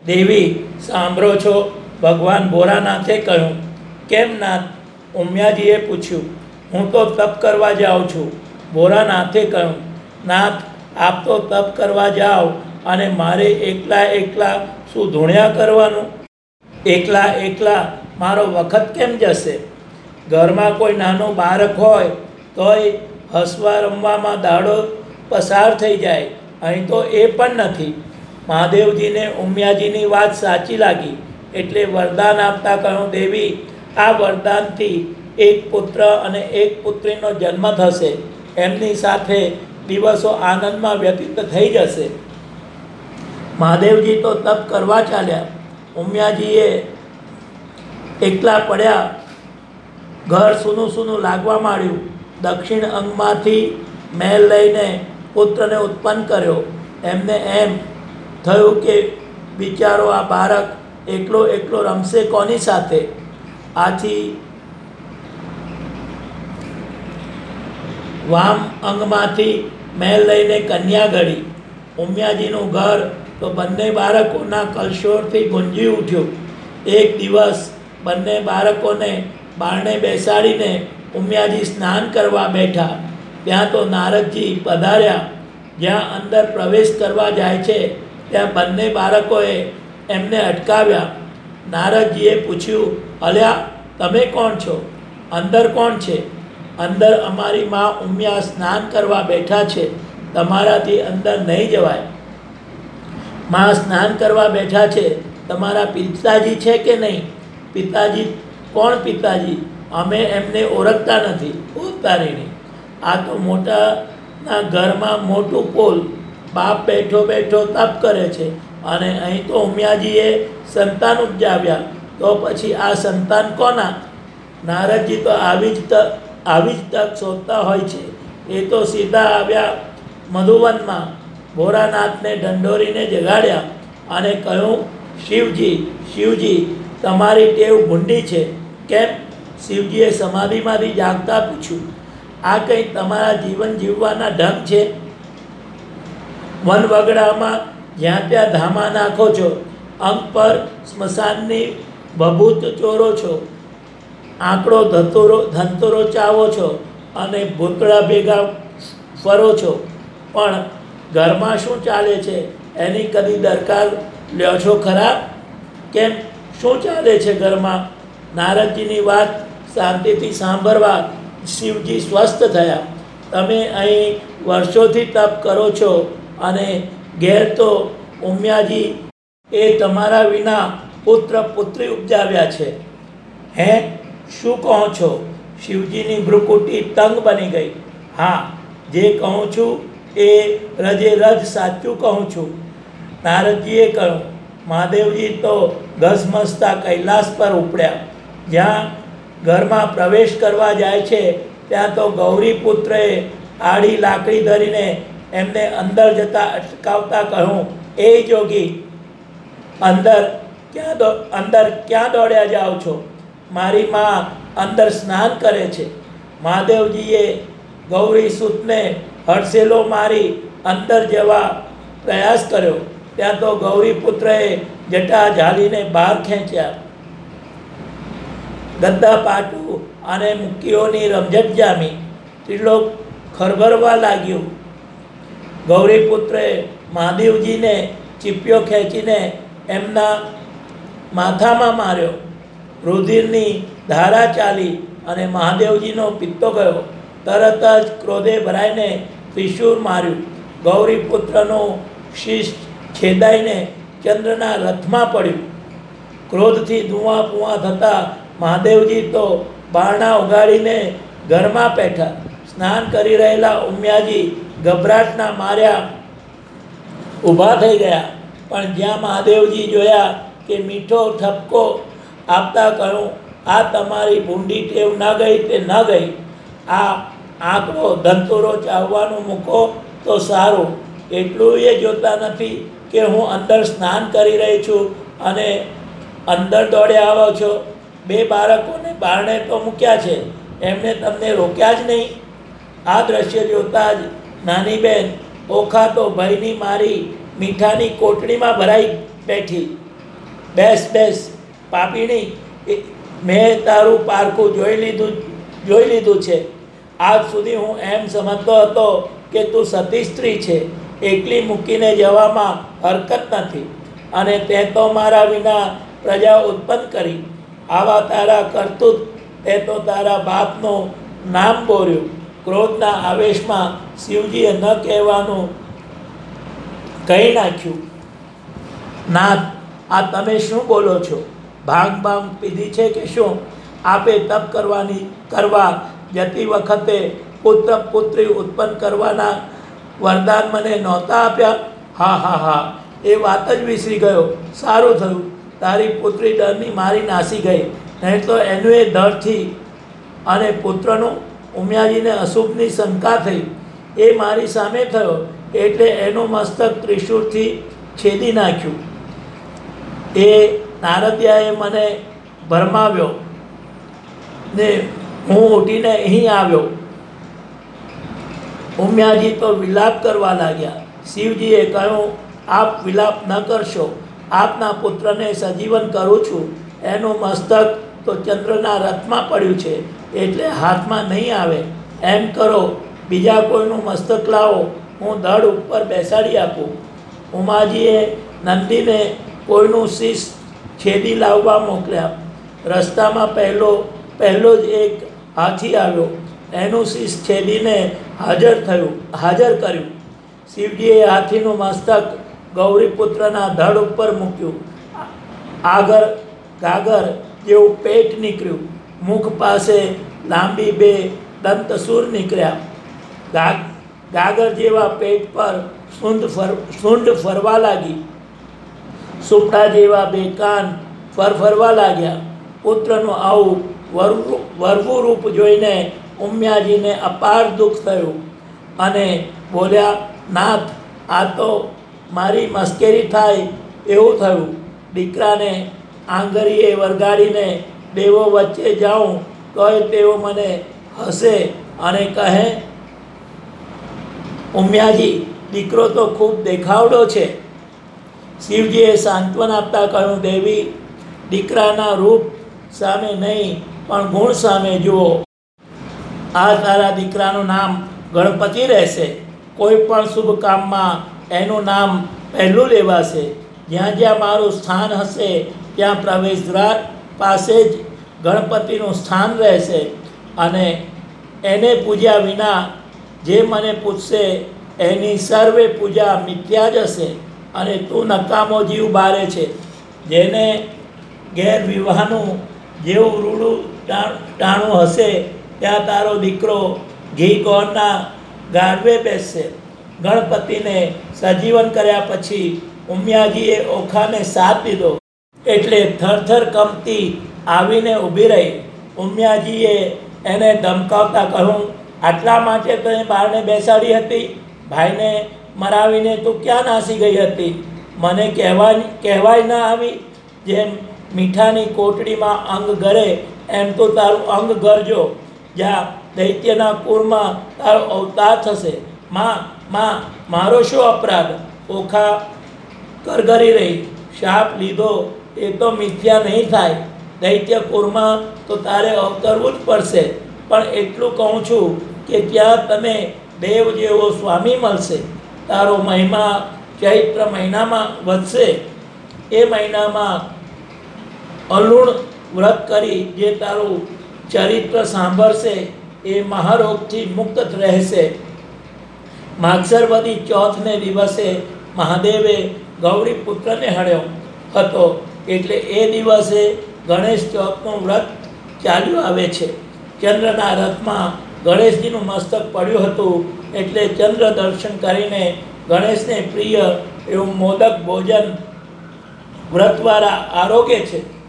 દેવી સાંભળો છો? ભગવાન ભોળાનાથે કહ્યું. કેમ નાથ? ઉમિયાજીએ પૂછ્યું. હું તો તપ કરવા જાઉં છું. ભોળાનાથે કહ્યું. નાથ, આપ તો તપ કરવા જાઓ અને મારે એકલા શું ધૂણ્યા કરવાનું? એકલા મારો વખત કેમ જશે? ઘરમાં કોઈ નાનું બાળક હોય તોય હસવા રમવામાં દાડો પસાર થઈ જાય. અહીં તો એ પણ નથી. મહાદેવજીને ઉમિયાજીની વાત સાચી લાગી એટલે વરદાન આપતા કહ્યું, દેવી, આ વરદાનથી એક પુત્ર અને એક પુત્રીનો જન્મ થશે. એમની સાથે દિવસો આનંદમાં વ્યતીત થઈ જશે. મહાદેવજી તો તપ કરવા ચાલ્યા. ઉમિયાજીએ એકલા પડ્યા. ઘર સૂનું લાગવા માંડ્યું. દક્ષિણ અંગમાંથી મેલ લઈને પુત્રને ઉત્પન્ન કર્યો. એમને એમ થયું કે બિચારો આ બાળક એકલો રમશે કોની સાથે? આથી વામ અંગમાંથી મેલ લઈને કન્યા ઘડી. ઉમિયાજીનું ઘર તો બંને બાળકોના કલશોરથી ગુંજી ઉઠ્યું. એક દિવસ બંને બાળકોને બારણે બેસાડીને ઉમિયાજી સ્નાન કરવા બેઠા. ત્યાં તો નારદજી પધાર્યા. જ્યાં અંદર પ્રવેશ કરવા જાય છે ત્યાં બંને બાળકોએ એમને અટકાવ્યા. નારદજીએ પૂછ્યું, અલ્યા, તમે કોણ છો? અંદર કોણ છે? અંદર અમારી મા ઉમિયા સ્નાન કરવા બેઠા છે. તમારાથી અંદર નહીં જવાય. મા સ્નાન કરવા બેઠા છે. તમારા પિતાજી છે કે નહીં? પિતાજી? કોણ પિતાજી? અમે એમને ઓળખતા નથી. ઉતારીને આ તો મોટાના ઘરમાં મોટું પોલ. બાપ બેઠો તપ કરે છે અને અહીં તો ઉમિયાજીએ સંતાન ઉપજાવ્યા. તો પછી આ સંતાન કોના? નારદજી તો આવી જ તક શોધતા હોય છે. એ તો સીધા આવ્યા મધુવનમાં. ભોળાનાથને ઢંઢોરીને જગાડ્યા અને કહ્યું, શિવજી, તમારી ટેવ ભૂંડી છે. કેમ? શિવજીએ સમાધિમાંથી જાગતા પૂછ્યું. આ કંઈ તમારા જીવન જીવવાના ઢંગ છે? વનવગડામાં જ્યાં ત્યાં ધામા નાખો છો. અંગ પર સ્મશાનની ભભૂત ચોરો છો. આંકડો ધંતોરો ચાવો છો અને ભૂતળા ભેગા ફરો છો. પણ ઘરમાં શું ચાલે છે એની કદી દરકાર લ્યો છો ખરા? કેમ? શું ચાલે છે ઘરમાં? નારદજીની વાત શાંતિથી સાંભળવા શિવજી સ્વસ્થ થયા. તમે અહીં વર્ષોથી તપ કરો છો અને ઘેર તો ઉમિયાજી એ તમારા વિના પુત્ર પુત્રી ઉપજાવ્યા છે. હે? શું કહો છો? શિવજીની ભ્રુકુટી તંગ બની ગઈ. હા, જે કહું છું એ રજ સાચું કહું છું. નારદજીએ કહ્યું. મહાદેવજી તો ગસમસતા કૈલાસ પર ઉપડ્યા. જ્યાં ઘરમાં પ્રવેશ કરવા જાય છે ત્યાં તો ગૌરીપુત્રએ આડી લાકડી ધરીને એમને અંદર જતા અટકાવતા કહ્યું, એ જોગી, અંદર ક્યાં દોડ્યા જાઓ છો? મારી મા અંદર સ્નાન કરે છે. મહાદેવજીએ ગૌરી સૂતને હડસેલો મારી અંદર જવા પ્રયાસ કર્યો. ત્યાં તો ગૌરીપુત્રએ જટા ઝાલીને બહાર ખેંચ્યા. ગદ્દા પાટું અને મુક્કીઓની રમઝટ જામી. ત્રિલોક ખરભરવા લાગ્યું. ગૌરીપુત્રએ મહાદેવજીને ચીપિયો ખેંચીને એમના માથામાં માર્યો. રુધિરની ધારા ચાલી અને મહાદેવજીનો પિત્તો ગયો. તરત જ ક્રોધે ભરાઈને ત્રિશૂળ માર્યું. ગૌરીપુત્રનું શીશ છેદાઈને ચંદ્રના રથમાં પડ્યું. ક્રોધથી ધુઆ પુઆ થતાં મહાદેવજી તો બારણા ઉગાડીને ઘરમાં બેઠા. સ્નાન કરી રહેલા ઉમિયાજી ગભરાટના માર્યા ઊભા થઈ ગયા. પણ જ્યાં મહાદેવજી જોયા કે મીઠો ઠપકો આપતા કહ્યું, આ તમારી ભૂંડી ટેવ ન ગઈ તે ન ગઈ. આ આંકડો ધંતોરો ચાવવાનું મૂકો તો સારું. એટલું એ જોતા નથી કે હું અંદર સ્નાન કરી રહી છું અને અંદર દોડ્યા આવો છો. 2 બાળકોને બારણે તો મૂક્યા છે, એમને તમને રોક્યા જ નહીં. આ દ્રશ્ય જોતા જ નાની બહેન ઓખા તો ભયની મારી મીઠાની કોટડીમાં ભરાઈ બેઠી. બેસ બેસ પાપીણી, મેં તારું પારખું જોઈ લીધું છે. આજ સુધી હું એમ સમજતો હતો કે તું સતી સ્ત્રી છે, એકલી મૂકીને જવામાં હરકત નથી, અને તે તો મારા વિના પ્રજા ઉત્પન્ન કરી. આવા તારા કરતૂત તે તો તારા બાપનું નામ બોર્યું. ક્રોધના આવેશમાં શિવજીએ ન કહેવાનું કહી નાખ્યું. નાથ, આ તમે શું બોલો છો? ભાંગ પીધી છે કે શું? આપે તપ કરવા જતી વખતે પુત્ર પુત્રી ઉત્પન્ન કરવાના વરદાન મને નહોતા આપ્યા? હા હા હા, એ વાત જ વિસરી ગયો. સારું થયું તારી પુત્રી ડરની મારી નાસી ગઈ, નહીં તો એનું એ ડરથી અને પુત્રનું ઉમિયાજીને અશુભની શંકા થઈ. એ મારી સામે થયો એટલે એનું મસ્તક ત્રિશૂળથી છેદી નાખ્યું. એ નારદિયાએ મને ભરમાવ્યો ને હું ઉઠીને અહીં આવ્યો. ઉમિયાજી તો વિલાપ કરવા લાગ્યા. શિવજીએ કહ્યું, આપ વિલાપ ન કરશો. આપના પુત્રને સજીવન કરું છું. એનું મસ્તક તો ચંદ્રના રથમાં પડ્યું છે, એટલે હાથમાં નહીં આવે. એમ કરો, બીજા કોઈનું મસ્તક લાવો, હું ધડ ઉપર બેસાડી આપું. ઉમાજીએ નંદીને કોઈનું શીશ છેદી લાવવા મોકલ્યા. રસ્તામાં પહેલો જ એક હાથી આવ્યો. એનું શીશ છેદીને હાજર કર્યું. શિવજીએ હાથીનું મસ્તક ગૌરીપુત્રના ધડ ઉપર મૂક્યું. આગળ ગાગર જેવું પેટ નીકળ્યું. મુખ પાસે લાંબી બે દંતસૂર નીકળ્યા. ગાગર જેવા પેટ પર સૂંઢ ફરવા લાગી. સુપડા જેવા બે કાન ફરવા લાગ્યા. પુત્રનું આવું વરવું રૂપ જોઈને ઉમિયાજીને અપાર દુઃખ થયું અને બોલ્યા, નાથ, આ તો મારી મસ્કરી થાય એવું થયું. દીકરાને આંગળીએ વરગાડીને દેવો વચ્ચે જાઉં તોય તેઓ મને હસે અને કહે, ઉમિયાજી, દીકરો તો ખૂબ દેખાવડો છે. શિવજીએ સાંત્વન આપતા કહ્યું, દેવી, દીકરાના રૂપ સામે નહીં પણ ગુણ સામે જુઓ. આ તારા દીકરાનું નામ ગણપતિ રહેશે. કોઈ પણ શુભ કામમાં એનું નામ પહેલું લેવાશે. જ્યાં જ્યાં મારું સ્થાન હશે ત્યાં પ્રવેશ દ્વાર પાસે જ ગણપતિનું સ્થાન રહેશે, અને એને પૂજ્યા વિના જે મને પૂછશે એની સર્વે પૂજા મિથ્યા જ હશે, અને તું નકામો જીવ બારે છે. જેને ગેર વિવાહનું જેવું રૂડું ટાણું હશે ત્યાં તારો દીકરો ઘી ગોળના ગાડવે બેસશે. ગણપતિને સજીવન કર્યા પછી ઉમિયાજીએ ઓખાને સાથ દીધો એટલે થરથર કંપતી આવીને ઊભી રહી. ઉમિયાજીએ એને ધમકાવતા કહ્યું, આટલા માટે તને બારણે બેસાડી હતી? ભાઈને મરાવીને તું ક્યાં નાસી ગઈ હતી? મને કહેવાય ના આવી? જેમ મીઠાની કોટડીમાં અંગ ગરે એમ તો તારું અંગ ગરજો. જ્યાં દૈત્યના કુળમાં તારો અવતાર થશે. માં, મારો શું અપરાધ? ઓખા કરગરી રહી. શાપ લીધો એ તો મિથ્યા નહીં થાય. દૈત્ય કુળમાં તો તારે અવતરવું જ પડશે. પણ એટલું કહું છું કે ત્યાં તને દેવ જેવો સ્વામી મળશે. તારો મહિમા ચૈત્ર મહિનામાં વધશે. એ મહિનામાં અલુણ વ્રત કરી જે તારું ચરિત્ર સાંભળશે એ મહારોગથી મુક્ત રહેશે. માગસરવદી ચોથને દિવસે મહાદેવે ગૌરી પુત્રને હણ્યો હતો, એટલે એ દિવસે ગણેશ ચોથનું વ્રત ચાલ્યું આવે છે. ચંદ્રના રથમાં ગણેશજીનું મસ્તક પડ્યું હતું, એટલે ચંદ્ર દર્શન કરીને ગણેશને પ્રિય એવું મોદક ભોજન વ્રતવાળા આરોગે છે.